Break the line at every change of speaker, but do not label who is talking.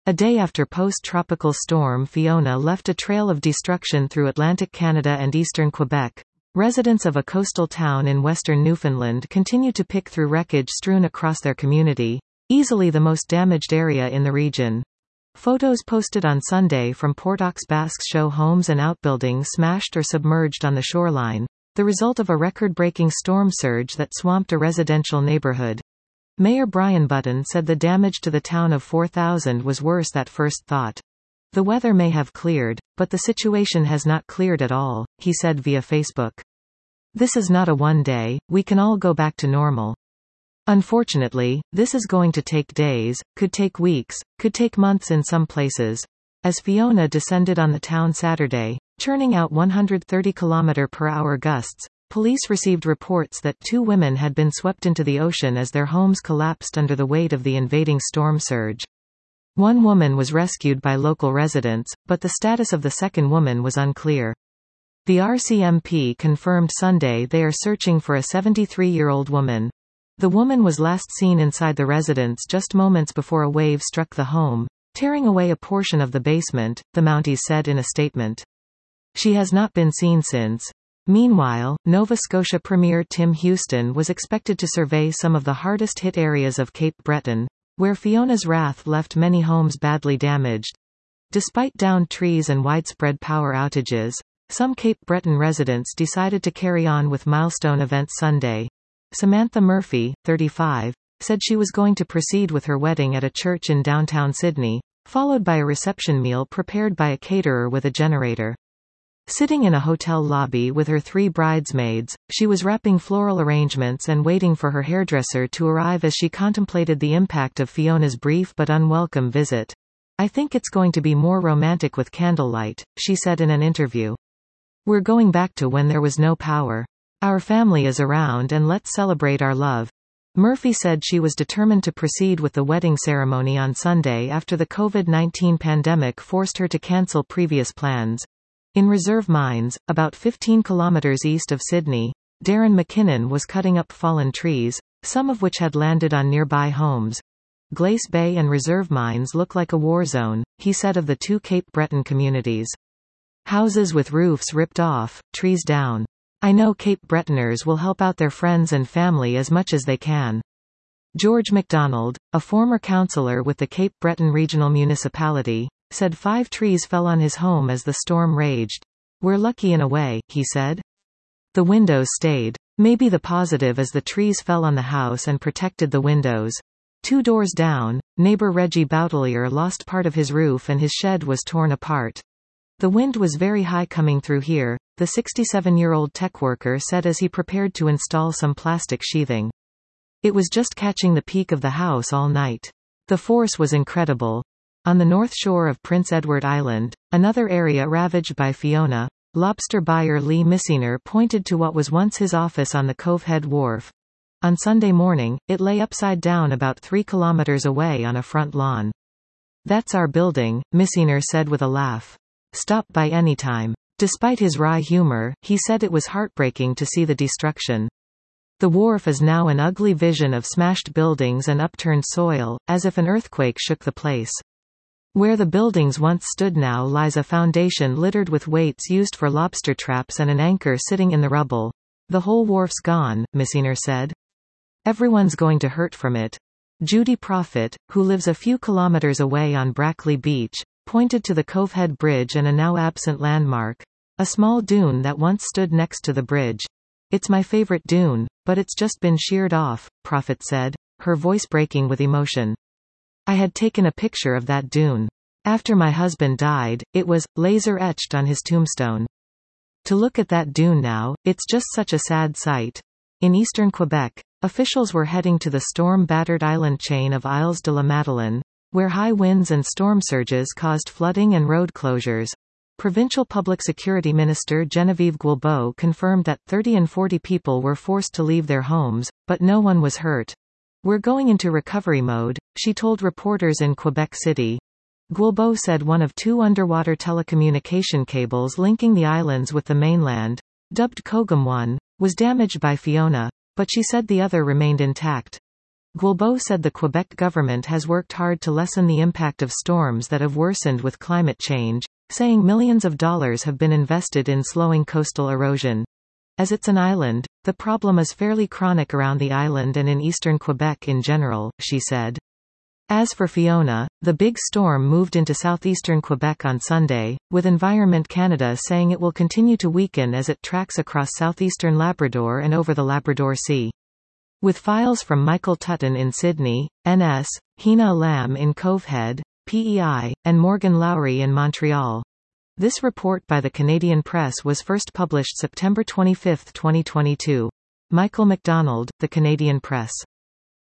A day after post-tropical storm Fiona left a trail of destruction through Atlantic Canada and eastern Quebec, residents of a coastal town in western Newfoundland continue to pick through wreckage strewn across their community, easily the most damaged area in the region. Photos posted on Sunday from Port aux Basques show homes and outbuildings smashed or submerged on the shoreline, the result of a record-breaking storm surge that swamped a residential neighborhood. Mayor Brian Button said the damage to the town of 4,000 was worse at first thought. The weather may have cleared, but the situation has not cleared at all, he said via Facebook. This is not a one-day, we can all go back to normal. Unfortunately, this is going to take days, could take weeks, could take months in some places. As Fiona descended on the town Saturday, churning out 130 km/h gusts, police received reports that 2 women had been swept into the ocean as their homes collapsed under the weight of the invading storm surge. One woman was rescued by local residents, but the status of the second woman was unclear. The RCMP confirmed Sunday they are searching for a 73-year-old woman. The woman was last seen inside the residence just moments before a wave struck the home, tearing away a portion of the basement, the Mounties said in a statement. She has not been seen since. Meanwhile, Nova Scotia Premier Tim Houston was expected to survey some of the hardest-hit areas of Cape Breton, where Fiona's wrath left many homes badly damaged. Despite downed trees and widespread power outages, some Cape Breton residents decided to carry on with milestone events Sunday. Samantha Murphy, 35, said she was going to proceed with her wedding at a church in downtown Sydney, followed by a reception meal prepared by a caterer with a generator. Sitting in a hotel lobby with her 3 bridesmaids, she was wrapping floral arrangements and waiting for her hairdresser to arrive as she contemplated the impact of Fiona's brief but unwelcome visit. I think it's going to be more romantic with candlelight, she said in an interview. We're going back to when there was no power. Our family is around and let's celebrate our love. Murphy said she was determined to proceed with the wedding ceremony on Sunday after the COVID-19 pandemic forced her to cancel previous plans. In Reserve Mines, about 15 kilometers east of Sydney, Darren McKinnon was cutting up fallen trees, some of which had landed on nearby homes. Glace Bay and Reserve Mines look like a war zone, he said of the 2 Cape Breton communities. Houses with roofs ripped off, trees down. I know Cape Bretoners will help out their friends and family as much as they can. George MacDonald, a former councillor with the Cape Breton Regional Municipality, said 5 trees fell on his home as the storm raged. We're lucky in a way, he said. The windows stayed. Maybe the positive is the trees fell on the house and protected the windows. 2 doors down, neighbor Reggie Boutelier lost part of his roof and his shed was torn apart. The wind was very high coming through here, the 67-year-old tech worker said as he prepared to install some plastic sheathing. It was just catching the peak of the house all night. The force was incredible. On the north shore of Prince Edward Island, another area ravaged by Fiona, lobster buyer Lee Missiner pointed to what was once his office on the Cove Head Wharf. On Sunday morning, it lay upside down about 3 kilometers away on a front lawn. That's our building, Missiner said with a laugh. Stop by anytime. Despite his wry humor, he said it was heartbreaking to see the destruction. The wharf is now an ugly vision of smashed buildings and upturned soil, as if an earthquake shook the place. Where the buildings once stood now lies a foundation littered with weights used for lobster traps and an anchor sitting in the rubble. The whole wharf's gone, Missiner said. Everyone's going to hurt from it. Judy Profit, who lives a few kilometers away on Brackley Beach, pointed to the Cove Head Bridge and a now absent landmark, a small dune that once stood next to the bridge. It's my favorite dune, but it's just been sheared off, Profit said, her voice breaking with emotion. I had taken a picture of that dune. After my husband died, it was laser-etched on his tombstone. To look at that dune now, it's just such a sad sight. In eastern Quebec, officials were heading to the storm-battered island chain of Isles de la Madeleine, where high winds and storm surges caused flooding and road closures. Provincial Public Security Minister Genevieve Guilbeault confirmed that 30 and 40 people were forced to leave their homes, but no one was hurt. We're going into recovery mode, she told reporters in Quebec City. Guilbeault said one of 2 underwater telecommunication cables linking the islands with the mainland, dubbed Kogum 1, was damaged by Fiona, but she said the other remained intact. Guilbeault said the Quebec government has worked hard to lessen the impact of storms that have worsened with climate change, saying millions of dollars have been invested in slowing coastal erosion. As it's an island, the problem is fairly chronic around the island and in eastern Quebec in general, she said. As for Fiona, the big storm moved into southeastern Quebec on Sunday, with Environment Canada saying it will continue to weaken as it tracks across southeastern Labrador and over the Labrador Sea. With files from Michael Tutton in Sydney, NS, Hina Lam in Covehead, PEI, and Morgan Lowry in Montreal. This report by the Canadian Press was first published September 25, 2022. Michael MacDonald, The Canadian Press.